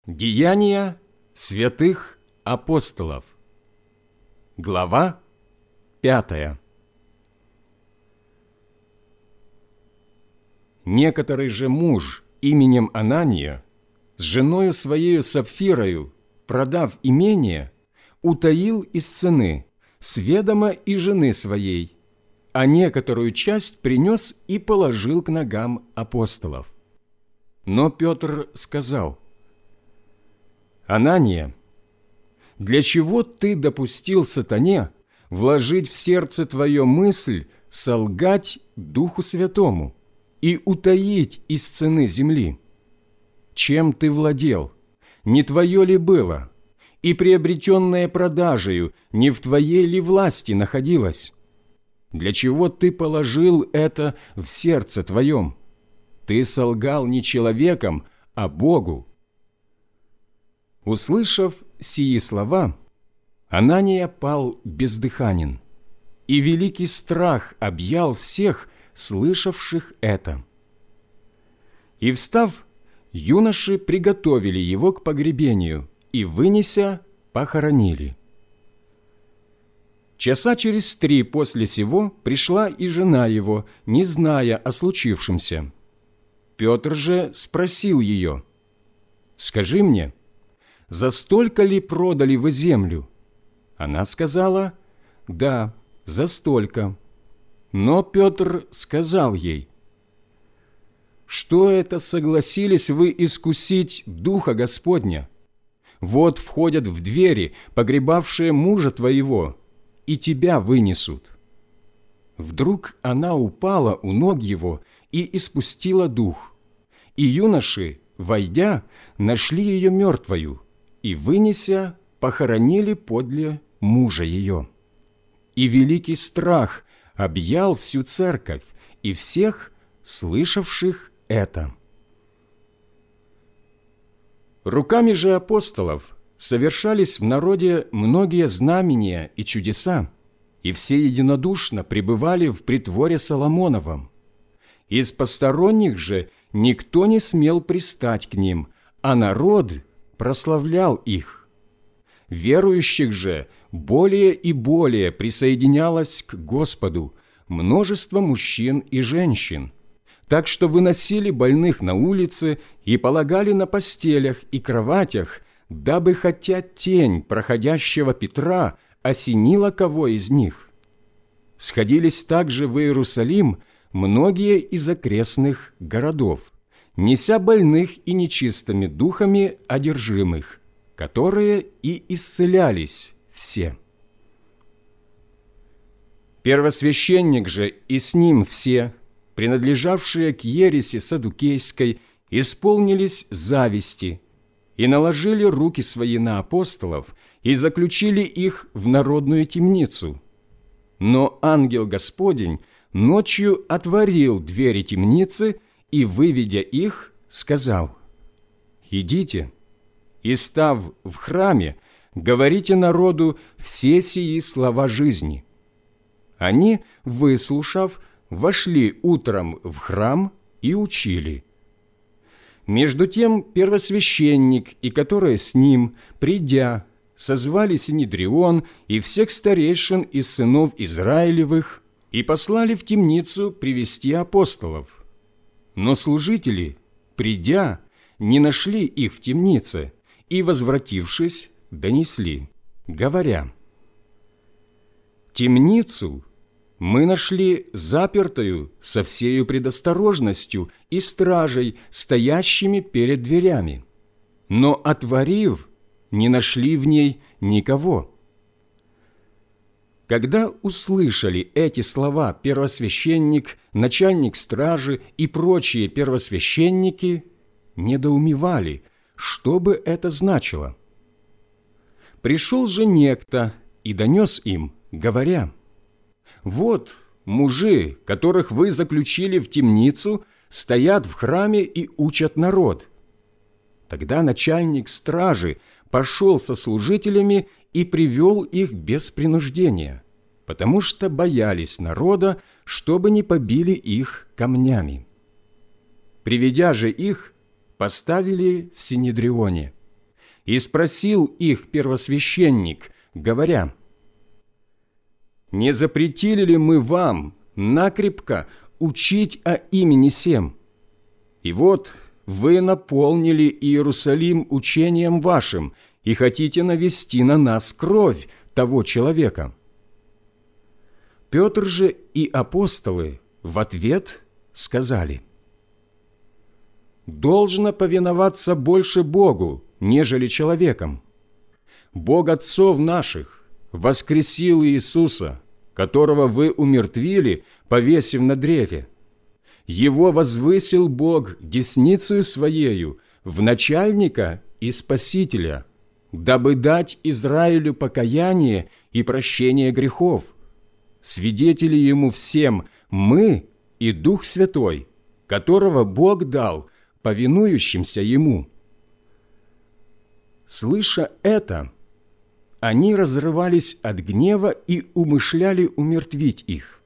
Деяния святых апостолов. Глава 5. Некоторый же муж именем Анания, с женою своею Сапфирою, продав имение, утаил из цены, с ведома и жены своей, а некоторую часть принес и положил к ногам апостолов. Но Петр сказал: «Анания, для чего ты допустил сатане вложить в сердце твое мысль солгать Духу Святому и утаить из цены земли? Чем ты владел? Не твое ли было? И приобретенное продажею не в твоей ли власти находилось? Для чего ты положил это в сердце твоем? Ты солгал не человеком, а Богу». Услышав сии слова, Анания пал бездыханен, и великий страх объял всех, слышавших это. И, встав, юноши приготовили его к погребению и, вынеся, похоронили. Часа через 3 после сего пришла и жена его, не зная о случившемся. Петр же спросил ее: «Скажи мне, за столько ли продали вы землю?» Она сказала: «Да, за столько». Но Петр сказал ей: «Что это согласились вы искусить Духа Господня? Вот входят в двери погребавшие мужа твоего, и тебя вынесут». Вдруг она упала у ног его и испустила дух, и юноши, войдя, нашли ее мертвою, и, вынеся, похоронили подле мужа ее. И великий страх объял всю церковь и всех, слышавших это. Руками же апостолов совершались в народе многие знамения и чудеса, и все единодушно пребывали в притворе Соломоновом. Из посторонних же никто не смел пристать к ним, а народ прославлял их. Верующих же более и более присоединялось к Господу множество мужчин и женщин, так что выносили больных на улицы и полагали на постелях и кроватях, дабы хотя тень проходящего Петра осенила кого из них. Сходились также в Иерусалим многие из окрестных городов, неся больных и нечистыми духами одержимых, которые и исцелялись все. Первосвященник же и с ним все, принадлежавшие к ереси саддукейской, исполнились зависти и наложили руки свои на апостолов и заключили их в народную темницу. Но ангел Господень ночью отворил двери темницы и, выведя их, сказал: «Идите, и, став в храме, говорите народу все сии слова жизни». Они, выслушав, вошли утром в храм и учили. Между тем первосвященник и которые с ним, придя, созвали Синедрион и всех старейшин из сынов Израилевых и послали в темницу привести апостолов. Но служители, придя, не нашли их в темнице и, возвратившись, донесли, говоря: «Темницу мы нашли запертою со всею предосторожностью и стражей, стоящими перед дверями, но, отворив, не нашли в ней никого». Когда услышали эти слова первосвященник, начальник стражи и прочие первосвященники, недоумевали, что бы это значило. Пришел же некто и донес им, говоря: «Вот мужи, которых вы заключили в темницу, стоят в храме и учат народ». Тогда начальник стражи пошел со служителями и привел их без принуждения, потому что боялись народа, чтобы не побили их камнями. Приведя же их, поставили в Синедрионе И спросил их первосвященник, говоря: «Не запретили ли мы вам накрепко учить о имени сем? И вот вы наполнили Иерусалим учением вашим и хотите навести на нас кровь того человека». Петр же и апостолы в ответ сказали: «Должно повиноваться больше Богу, нежели человеком. Бог отцов наших воскресил Иисуса, которого вы умертвили, повесив на древе. Его возвысил Бог десницею Своею в начальника и Спасителя, дабы дать Израилю покаяние и прощение грехов. Свидетели Ему всем мы и Дух Святой, которого Бог дал повинующимся Ему». Слыша это, они разрывались от гнева и умышляли умертвить их.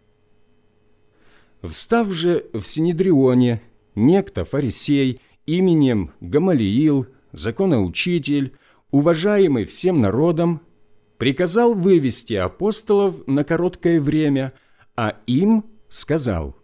Встав же в Синедрионе некто фарисей именем Гамалиил, законоучитель, уважаемый всем народом, приказал вывести апостолов на короткое время, а им сказал: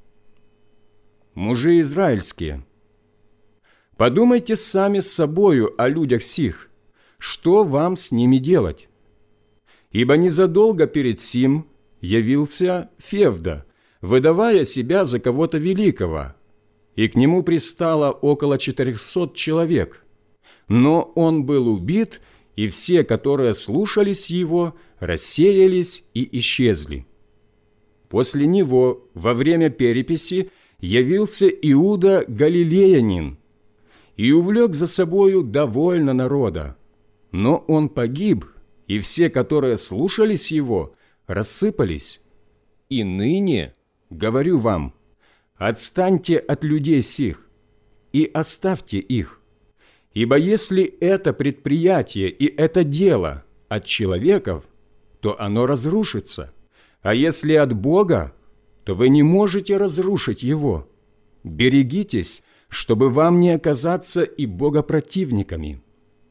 «Мужи израильские, подумайте сами с собою о людях сих, что вам с ними делать? Ибо незадолго перед сим явился Февда, выдавая себя за кого-то великого, и к нему пристало около 400 человек. Но он был убит, и все, которые слушались его, рассеялись и исчезли. После него, во время переписи, явился Иуда Галилеянин и увлек за собою довольно народа. Но он погиб, и все, которые слушались его, рассыпались. И ныне, говорю вам, отстаньте от людей сих и оставьте их. Ибо если это предприятие и это дело от человеков, то оно разрушится, а если от Бога, то вы не можете разрушить его. Берегитесь, чтобы вам не оказаться и богопротивниками».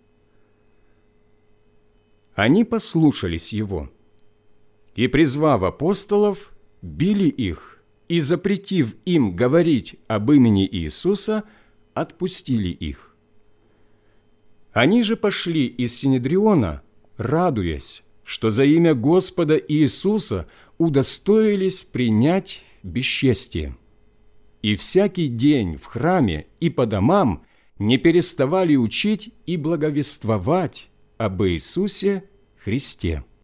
Они послушались его, и, призвав апостолов, били их, и, запретив им говорить об имени Иисуса, отпустили их. Они же пошли из Синедриона, радуясь, что за имя Господа Иисуса удостоились принять бесчестие. И всякий день в храме и по домам не переставали учить и благовествовать об Иисусе Христе.